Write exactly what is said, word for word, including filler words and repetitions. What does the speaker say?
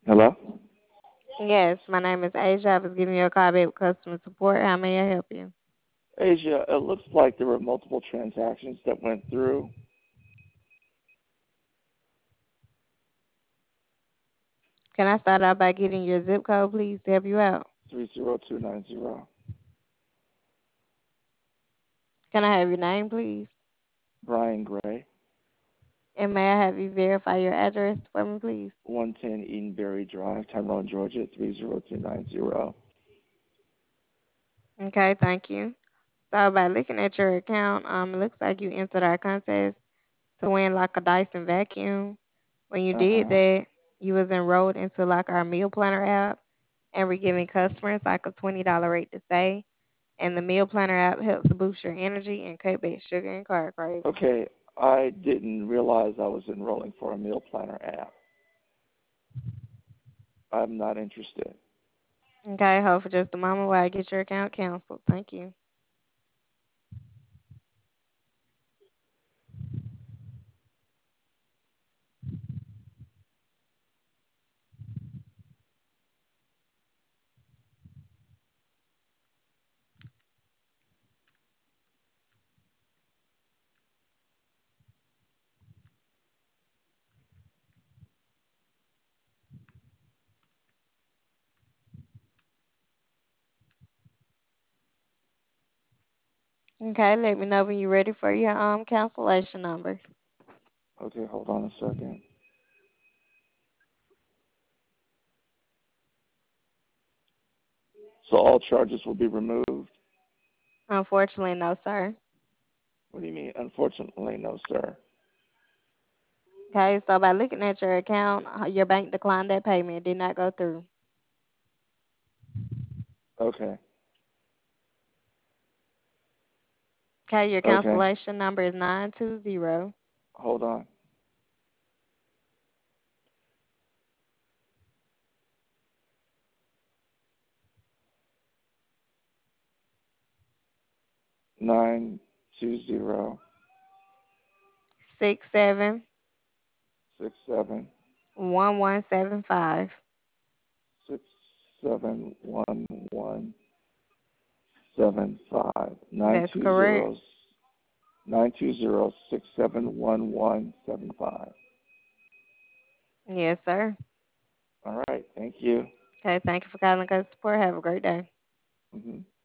Hello? Yes, my name is Asia. I was giving you a call back with customer support. How may I help you? Asia, it looks like there were multiple transactions that went through. Can I start out by getting your zip code, please, to help you out? three zero two nine zero. Can I have your name, please? Brian Gray, And may I have you verify your address for me, please? one ten Edenberry Drive, Tyrone, Georgia, three zero two nine zero. Okay, thank you. So by looking at your account, um, it looks like you entered our contest to win like a Dyson vacuum. When you did Uh-huh. that, you was enrolled into like our meal planner app, and we're giving customers like a twenty dollar rate to stay. And the meal planner app helps boost your energy and cut back sugar and carb cravings. Okay, I didn't realize I was enrolling for a meal planner app. I'm not interested. Okay, hold for just a moment while I get your account canceled. Thank you. Okay, let me know when you're ready for your um cancellation number. Okay, hold on a second. So all charges will be removed? Unfortunately, no, sir. What do you mean? Unfortunately, no, sir. Okay, so by looking at your account, uh, your bank declined that payment. It did not go through. Okay, Okay, your okay, cancellation number is nine two zero hold on. Nine two zero six seven six seven one one seven five. six seven one one seven five nine That's two correct. zero nine two zero six seven one one seven five. Yes, sir. All right, thank you. Okay, thank you for calling us support. Have a great day. Hmm.